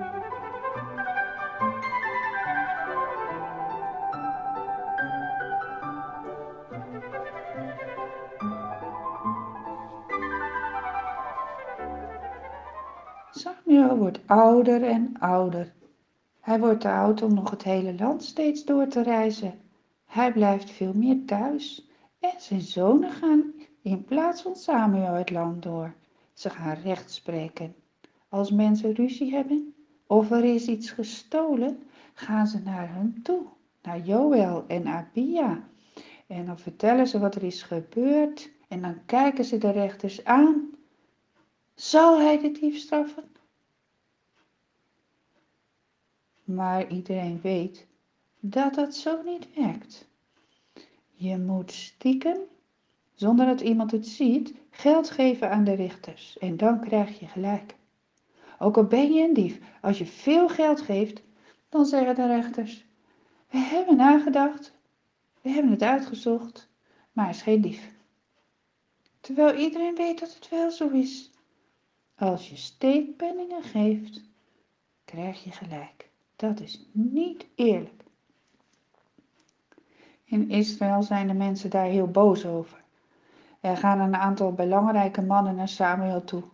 Samuel wordt ouder en ouder. Hij wordt te oud om nog het hele land steeds door te reizen. Hij blijft veel meer thuis en zijn zonen gaan in plaats van Samuel het land door. Ze gaan recht spreken. Als mensen ruzie hebben of er is iets gestolen, gaan ze naar hen toe, naar Joël en Abia. En dan vertellen ze wat er is gebeurd en dan kijken ze de rechters aan. Zal hij de dief straffen? Maar iedereen weet dat dat zo niet werkt. Je moet stiekem, zonder dat iemand het ziet, geld geven aan de rechters en dan krijg je gelijk. Ook al ben je een dief, als je veel geld geeft, dan zeggen de rechters: we hebben nagedacht, we hebben het uitgezocht, maar hij is geen dief. Terwijl iedereen weet dat het wel zo is. Als je steekpenningen geeft, krijg je gelijk. Dat is niet eerlijk. In Israël zijn de mensen daar heel boos over. Er gaan een aantal belangrijke mannen naar Samuel toe.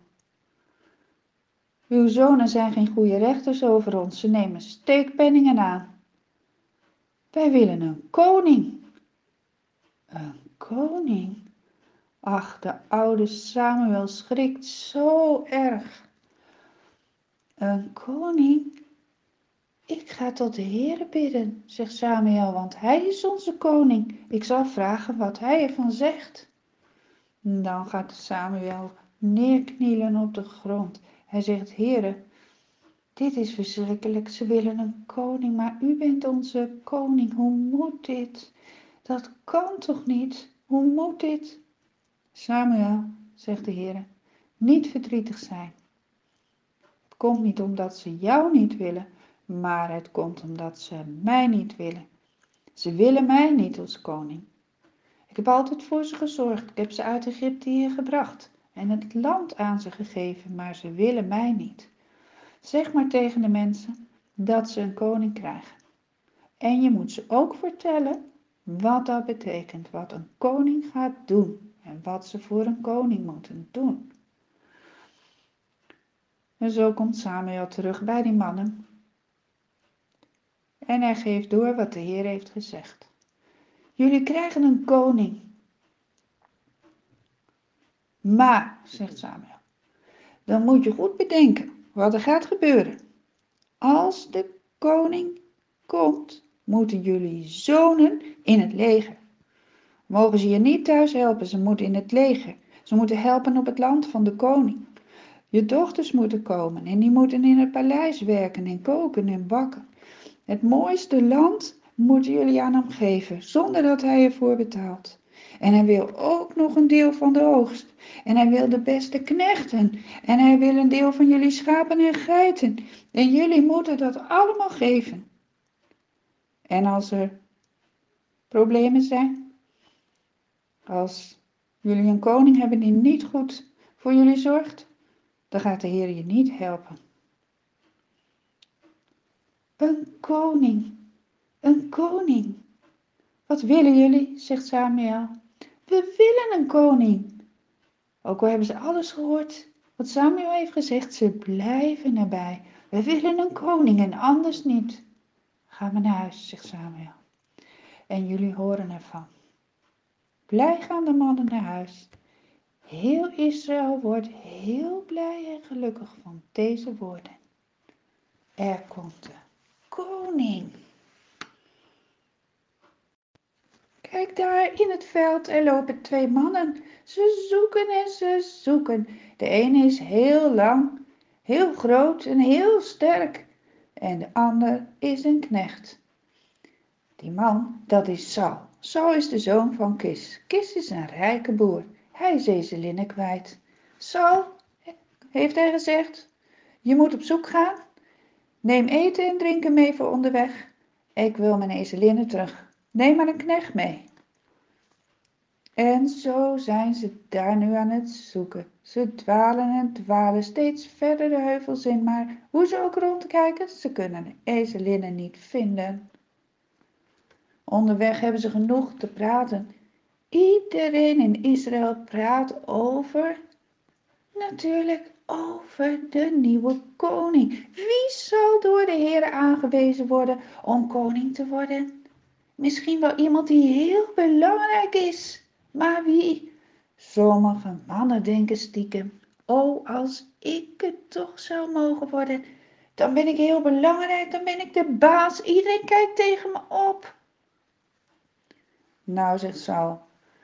Uw zonen zijn geen goede rechters over ons, ze nemen steekpenningen aan. Wij willen een koning. Een koning? Ach, de oude Samuel schrikt zo erg. Een koning? Ik ga tot de Heere bidden, zegt Samuel, want hij is onze koning. Ik zal vragen wat hij ervan zegt. Dan gaat Samuel neerknielen op de grond. Hij zegt: Heere, dit is verschrikkelijk. Ze willen een koning, maar u bent onze koning. Hoe moet dit? Dat kan toch niet? Hoe moet dit? Samuel, zegt de Heere, niet verdrietig zijn. Het komt niet omdat ze jou niet willen, maar het komt omdat ze mij niet willen. Ze willen mij niet als koning. Ik heb altijd voor ze gezorgd. Ik heb ze uit Egypte hier gebracht en het land aan ze gegeven, maar ze willen mij niet. Zeg maar tegen de mensen dat ze een koning krijgen. En je moet ze ook vertellen wat dat betekent, wat een koning gaat doen en wat ze voor een koning moeten doen. En zo komt Samuel terug bij die mannen. En hij geeft door wat de Heer heeft gezegd. Jullie krijgen een koning. Maar, zegt Samuel, dan moet je goed bedenken wat er gaat gebeuren. Als de koning komt, moeten jullie zonen in het leger. Mogen ze je niet thuis helpen, ze moeten in het leger. Ze moeten helpen op het land van de koning. Je dochters moeten komen en die moeten in het paleis werken en koken en bakken. Het mooiste land moeten jullie aan hem geven, zonder dat hij ervoor betaalt. En hij wil ook nog een deel van de oogst. En hij wil de beste knechten. En hij wil een deel van jullie schapen en geiten. En jullie moeten dat allemaal geven. En als er problemen zijn, als jullie een koning hebben die niet goed voor jullie zorgt, dan gaat de Heer je niet helpen. Een koning, een koning. Wat willen jullie, zegt Samuel. We willen een koning. Ook al hebben ze alles gehoord wat Samuel heeft gezegd, ze blijven erbij. We willen een koning en anders niet. Ga maar naar huis, zegt Samuel. En jullie horen ervan. Blij gaan de mannen naar huis. Heel Israël wordt heel blij en gelukkig van deze woorden. Er komt een koning. Kijk daar in het veld, er lopen 2 mannen. Ze zoeken en ze zoeken. De ene is heel lang, heel groot en heel sterk. En de ander is een knecht. Die man, dat is Saul. Saul is de zoon van Kis. Kis is een rijke boer. Hij is ezelinnen kwijt. Saul, heeft hij gezegd, je moet op zoek gaan. Neem eten en drinken mee voor onderweg. Ik wil mijn ezelinnen terug. Neem maar een knecht mee. En zo zijn ze daar nu aan het zoeken. Ze dwalen en dwalen steeds verder de heuvels in, maar hoe ze ook rondkijken, ze kunnen de ezelinnen niet vinden. Onderweg hebben ze genoeg te praten. Iedereen in Israël praat natuurlijk over de nieuwe koning. Wie zal door de Heer aangewezen worden om koning te worden? Misschien wel iemand die heel belangrijk is. Maar wie? Sommige mannen denken stiekem, oh, als ik het toch zou mogen worden, dan ben ik heel belangrijk, dan ben ik de baas. Iedereen kijkt tegen me op. Nou, zegt Saul,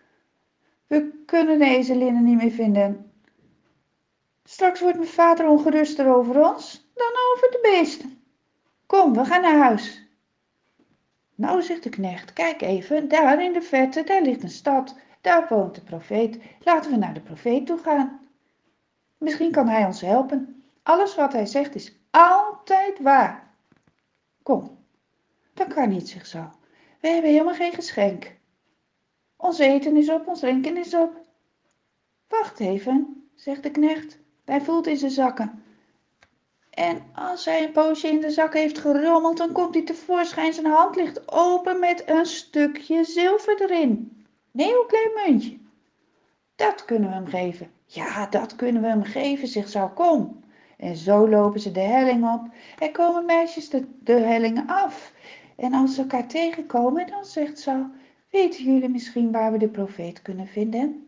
we kunnen de ezelinnen niet meer vinden. Straks wordt mijn vader ongeruster over ons dan over de beesten. Kom, we gaan naar huis. Nou, zegt de knecht, kijk even, daar in de verte, daar ligt een stad. Daar woont de profeet. Laten we naar de profeet toe gaan. Misschien kan hij ons helpen. Alles wat hij zegt is altijd waar. Kom, dat kan niet, zegt Saul. We hebben helemaal geen geschenk. Ons eten is op, ons drinken is op. Wacht even, zegt de knecht. Hij voelt in zijn zakken. En als hij een poosje in de zak heeft gerommeld, dan komt hij tevoorschijn. Zijn hand ligt open met een stukje zilver erin. Een heel klein muntje. Dat kunnen we hem geven. Ja, dat kunnen we hem geven, zegt Saul. Kom. En zo lopen ze de helling op. Er komen meisjes de hellingen af. En als ze elkaar tegenkomen, dan zegt Saul, weten jullie misschien waar we de profeet kunnen vinden?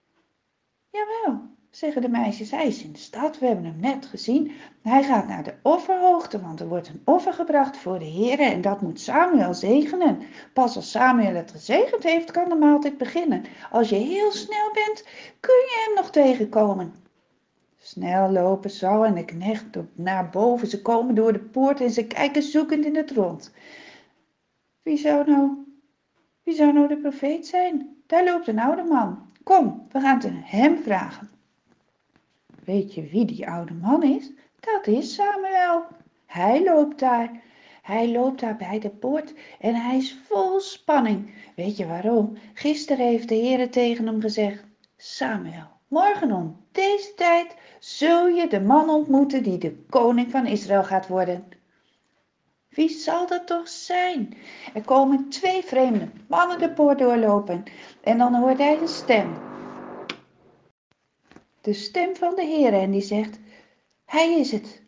Jawel, zeggen de meisjes, hij is in de stad, we hebben hem net gezien. Hij gaat naar de offerhoogte, want er wordt een offer gebracht voor de Heer en dat moet Samuel zegenen. Pas als Samuel het gezegend heeft, kan de maaltijd beginnen. Als je heel snel bent, kun je hem nog tegenkomen. Snel lopen Saul en de knecht naar boven. Ze komen door de poort en ze kijken zoekend in het rond. Wie zou nou de profeet zijn? Daar loopt een oude man. Kom, we gaan het hem vragen. Weet je wie die oude man is? Dat is Samuel. Hij loopt daar. Hij loopt daar bij de poort en hij is vol spanning. Weet je waarom? Gisteren heeft de Heer tegen hem gezegd: Samuel, morgen om deze tijd zul je de man ontmoeten die de koning van Israël gaat worden. Wie zal dat toch zijn? Er komen 2 vreemde mannen de poort doorlopen en dan hoort hij een stem. De stem van de Heer en die zegt: Hij is het.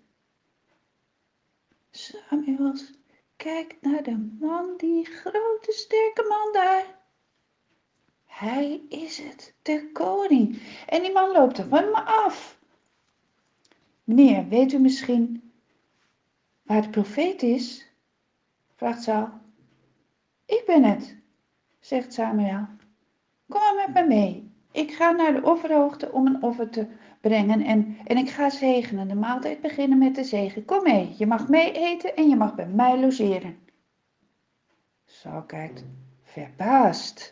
Samuel, kijk naar de man, die grote sterke man daar. Hij is het, de koning. En die man loopt op hem af. Meneer, weet u misschien waar de profeet is? Vraagt Saul. Ik ben het, zegt Samuel. Kom maar met me mee. Ik ga naar de offerhoogte om een offer te brengen en ik ga zegenen. De maaltijd beginnen met de zegen. Kom mee, je mag mee eten en je mag bij mij logeren. Saul kijkt verbaasd.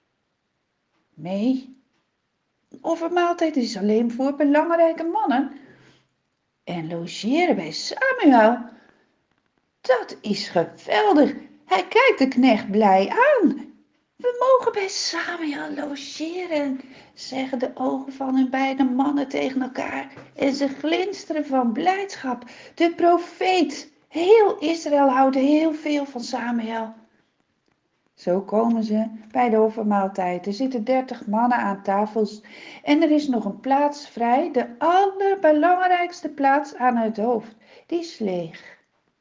Nee, een offermaaltijd is alleen voor belangrijke mannen. En logeren bij Samuel, dat is geweldig. Hij kijkt de knecht blij aan. We mogen bij Samuel logeren, zeggen de ogen van hun beide mannen tegen elkaar. En ze glinsteren van blijdschap. De profeet, heel Israël houdt heel veel van Samuel. Zo komen ze bij de offermaaltijd. Er zitten 30 mannen aan tafels en er is nog een plaats vrij, de allerbelangrijkste plaats aan het hoofd. Die is leeg.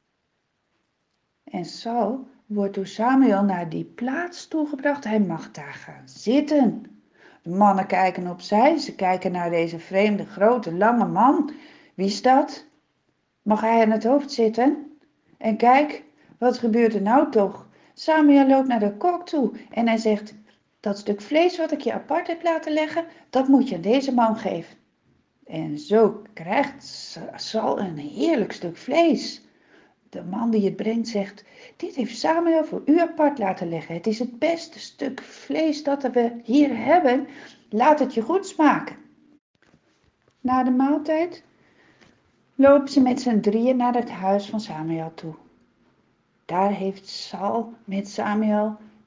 En Saul wordt door Samuel naar die plaats toegebracht. Hij mag daar gaan zitten. De mannen kijken opzij, ze kijken naar deze vreemde, grote, lange man. Wie is dat? Mag hij aan het hoofd zitten? En kijk, wat gebeurt er nou toch? Samuel loopt naar de kok toe en hij zegt: dat stuk vlees wat ik je apart heb laten leggen, dat moet je aan deze man geven. En zo krijgt Saul een heerlijk stuk vlees. De man die het brengt zegt: dit heeft Samuel voor u apart laten leggen. Het is het beste stuk vlees dat we hier hebben. Laat het je goed smaken. Na de maaltijd lopen ze met z'n drieën naar het huis van Samuel toe. Daar heeft Saul met Samuel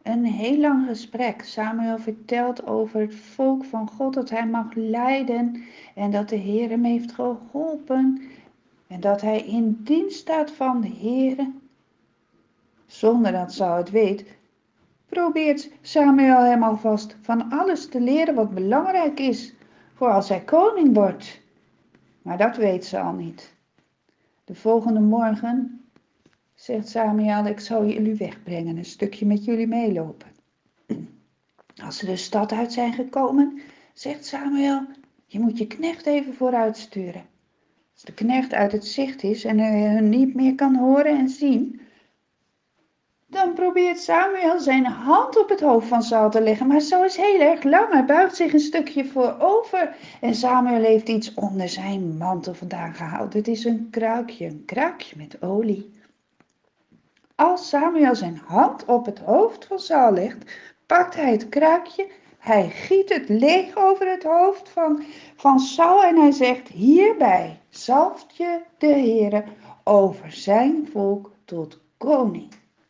een heel lang gesprek. Samuel vertelt over het volk van God, dat hij mag leiden en dat de Heer hem heeft geholpen en dat hij in dienst staat van de Heer. Zonder dat Saul het weet, probeert Samuel hem alvast van alles te leren wat belangrijk is voor als hij koning wordt. Maar dat weet Saul niet. De volgende morgen zegt Samuel: ik zal jullie wegbrengen, een stukje met jullie meelopen. Als ze de stad uit zijn gekomen, zegt Samuel: je moet je knecht even vooruit sturen. Als de knecht uit het zicht is en hij hun niet meer kan horen en zien, dan probeert Samuel zijn hand op het hoofd van Saul te leggen, maar Saul is heel erg lang. Hij buigt zich een stukje voorover en Samuel heeft iets onder zijn mantel vandaan gehaald. Het is een kruikje met olie. Als Samuel zijn hand op het hoofd van Saul legt, pakt hij het kruikje, hij giet het leeg over het hoofd van Saul en hij zegt: hierbij zalft je de Heere over zijn volk tot koning.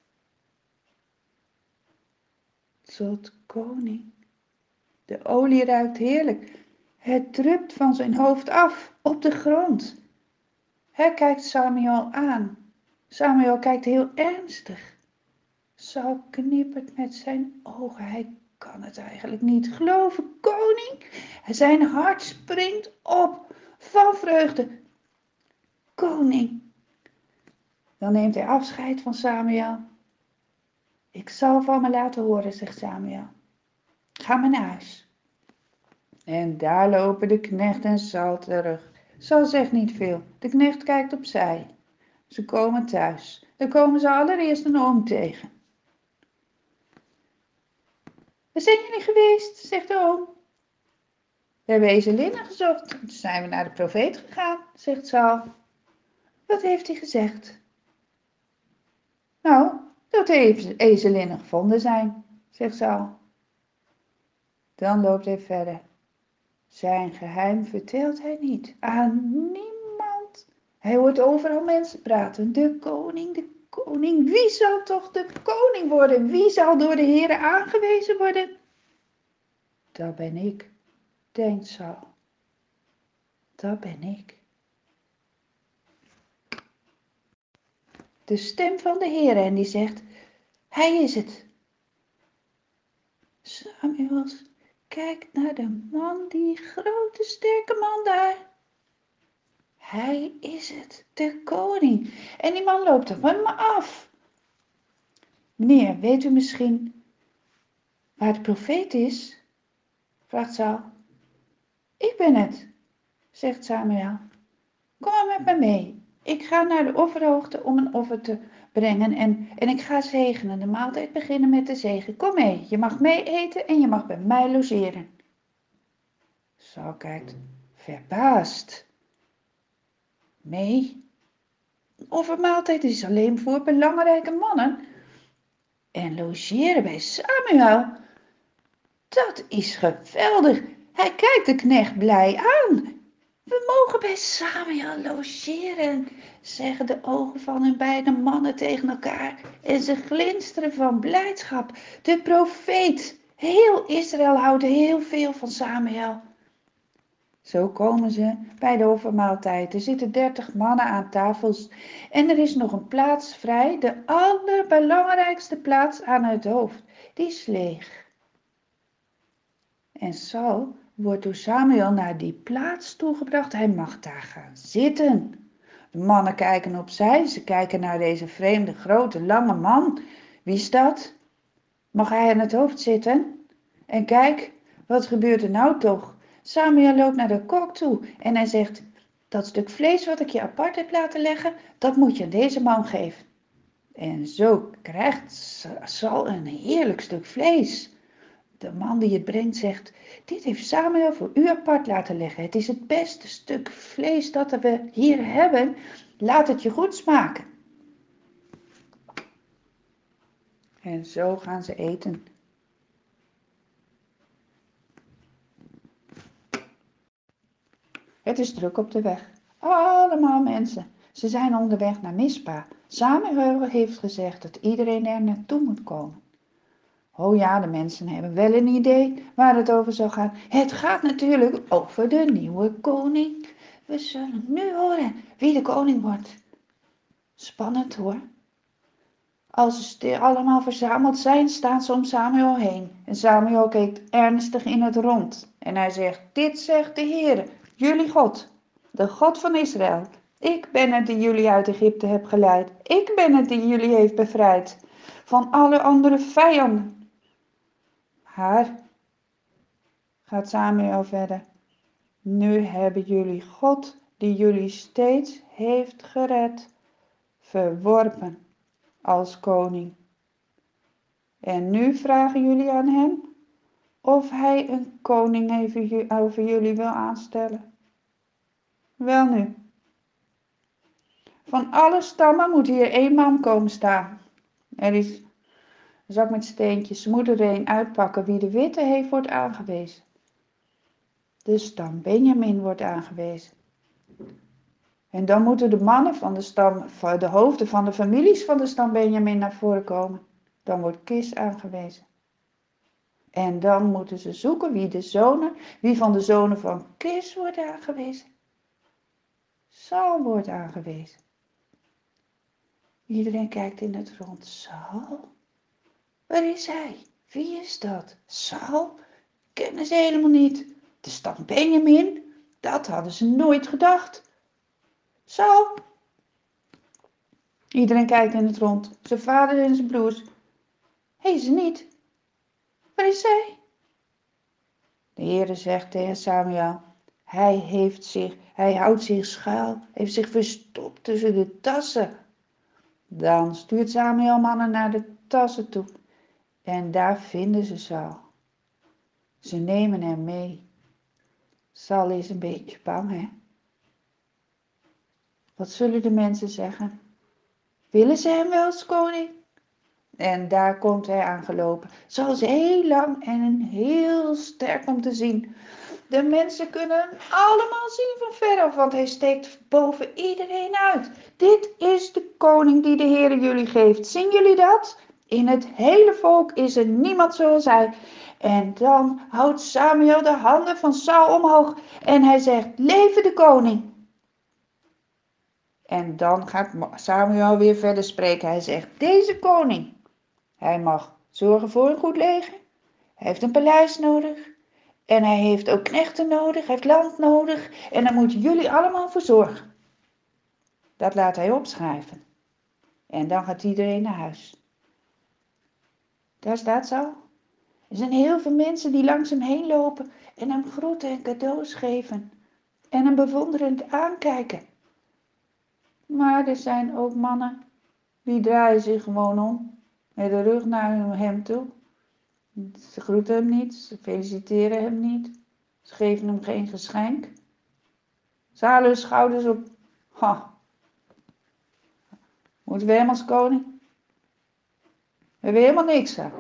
Tot koning. De olie ruikt heerlijk. Het drupt van zijn hoofd af op de grond. Hij kijkt Samuel aan. Samuel kijkt heel ernstig. Saul knippert met zijn ogen. Hij kan het eigenlijk niet geloven. Koning! Zijn hart springt op van vreugde. Koning! Dan neemt hij afscheid van Samuel. Ik zal van me laten horen, zegt Samuel. Ga maar naar huis. En daar lopen de knecht en Saul terug. Saul zegt niet veel. De knecht kijkt opzij. Ze komen thuis. Dan komen ze allereerst een oom tegen. Waar zijn jullie geweest? Zegt de oom. We hebben ezelinnen gezocht. Toen zijn we naar de profeet gegaan, zegt Saul. Wat heeft hij gezegd? Nou, dat de ezelinnen gevonden zijn, zegt Saul. Dan loopt hij verder. Zijn geheim vertelt hij niet aan niemand. Hij hoort overal mensen praten. De koning, de koning. Wie zal toch de koning worden? Wie zal door de Heere aangewezen worden? Dat ben ik, denkt Saul. Dat ben ik. De stem van de Heere en die zegt: hij is het. Samuel kijkt naar de man, die grote sterke man daar. Hij is het, de koning. En die man loopt op hem af. Meneer, weet u misschien waar de profeet is? Vraagt Saul. Ik ben het, zegt Samuel. Kom maar met me mee. Ik ga naar de offerhoogte om een offer te brengen en ik ga zegenen. De maaltijd beginnen met de zegen. Kom mee, je mag mee eten en je mag bij mij logeren. Saul kijkt verbaasd. Mee? Een offermaaltijd is alleen voor belangrijke mannen. En logeren bij Samuel, dat is geweldig. Hij kijkt de knecht blij aan. We mogen bij Samuel logeren, zeggen de ogen van hun beide mannen tegen elkaar en ze glinsteren van blijdschap. De profeet, heel Israël houdt heel veel van Samuel. Zo komen ze bij de offermaaltijd. Er zitten 30 mannen aan tafels en er is nog een plaats vrij, de allerbelangrijkste plaats aan het hoofd. Die is leeg. En Saul wordt door Samuel naar die plaats toegebracht. Hij mag daar gaan zitten. De mannen kijken opzij. Ze kijken naar deze vreemde, grote, lange man. Wie is dat? Mag hij aan het hoofd zitten? En kijk, wat gebeurt er nou toch? Samuel loopt naar de kok toe en hij zegt: dat stuk vlees wat ik je apart heb laten leggen, dat moet je aan deze man geven. En zo krijgt Saul een heerlijk stuk vlees. De man die het brengt zegt: dit heeft Samuel voor u apart laten leggen. Het is het beste stuk vlees dat we hier hebben. Laat het je goed smaken. En zo gaan ze eten. Het is druk op de weg. Allemaal mensen. Ze zijn onderweg naar Mispa. Samuel heeft gezegd dat iedereen er naartoe moet komen. Oh ja, de mensen hebben wel een idee waar het over zou gaan. Het gaat natuurlijk over de nieuwe koning. We zullen nu horen wie de koning wordt. Spannend hoor. Als ze allemaal verzameld zijn, staan ze om Samuel heen. En Samuel kijkt ernstig in het rond. En hij zegt, dit zegt de Heer, jullie God, de God van Israël. Ik ben het die jullie uit Egypte heb geleid. Ik ben het die jullie heeft bevrijd van alle andere vijanden. Maar, gaat Samuel verder, nu hebben jullie God, die jullie steeds heeft gered, verworpen als koning. En nu vragen jullie aan hem of hij een koning over jullie wil aanstellen. Welnu, van alle stammen moet hier 1 man komen staan. Er is een zak met steentjes. Ze moeten er een uitpakken. Wie de witte heeft, wordt aangewezen. De stam Benjamin wordt aangewezen. En dan moeten de mannen van de stam, de hoofden van de families van de stam Benjamin naar voren komen. Dan wordt Kis aangewezen. En dan moeten ze zoeken wie van de zonen van Kis wordt aangewezen. Saul wordt aangewezen. Iedereen kijkt in het rond. Saul? Waar is hij? Wie is dat? Saul? Kennen ze helemaal niet. De stam Benjamin? Dat hadden ze nooit gedacht. Saul? Iedereen kijkt in het rond. Zijn vader en zijn broers. Hé, ze niet. Waar is zij? De Heere zegt tegen Samuel. Hij houdt zich schuil, heeft zich verstopt tussen de tassen. Dan stuurt Samuel mannen naar de tassen toe. En daar vinden ze Saul. Ze nemen hem mee. Saul is een beetje bang, hè? Wat zullen de mensen zeggen? Willen ze hem wel als koning? En daar komt hij aangelopen. Saul is heel lang en heel sterk om te zien. De mensen kunnen hem allemaal zien van veraf, want hij steekt boven iedereen uit. Dit is de koning die de Heer jullie geeft. Zien jullie dat? In het hele volk is er niemand zoals hij. En dan houdt Samuel de handen van Saul omhoog en hij zegt, leven de koning. En dan gaat Samuel weer verder spreken. Hij zegt, deze koning, hij mag zorgen voor een goed leger. Hij heeft een paleis nodig. En hij heeft ook knechten nodig, hij heeft land nodig. En daar moeten jullie allemaal voor zorgen. Dat laat hij opschrijven. En dan gaat iedereen naar huis. Daar staat Saul. Er zijn heel veel mensen die langs hem heen lopen en hem groeten en cadeaus geven. En hem bewonderend aankijken. Maar er zijn ook mannen die draaien zich gewoon om. Met de rug naar hem toe. Ze groeten hem niet, ze feliciteren hem niet. Ze geven hem geen geschenk. Ze halen hun schouders op. Ha. Moeten we hem als koning? We hebben helemaal niks aan.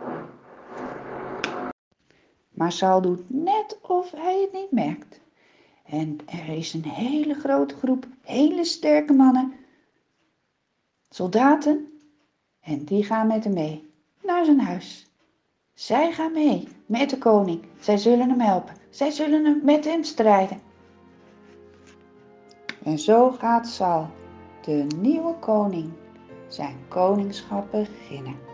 Maar Saul doet net of hij het niet merkt. En er is een hele grote groep, hele sterke mannen, soldaten, en die gaan met hem mee naar zijn huis. Zij gaan mee met de koning. Zij zullen hem helpen. Zij zullen met hem strijden. En zo gaat Saul, de nieuwe koning, zijn koningschap beginnen.